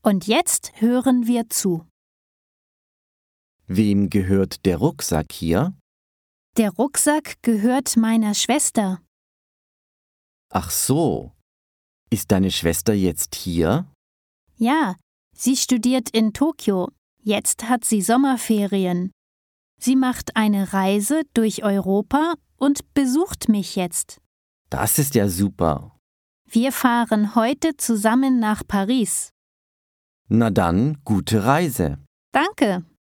Und jetzt hören wir zu. Wem gehört der Rucksack hier? Der Rucksack gehört meiner Schwester. Ach so. Ist deine Schwester jetzt hier? Ja, sie studiert in Tokio. Jetzt hat sie Sommerferien. Sie macht eine Reise durch Europa und besucht mich jetzt. Das ist ja super. Wir fahren heute zusammen nach Paris. Na dann, gute Reise. Danke.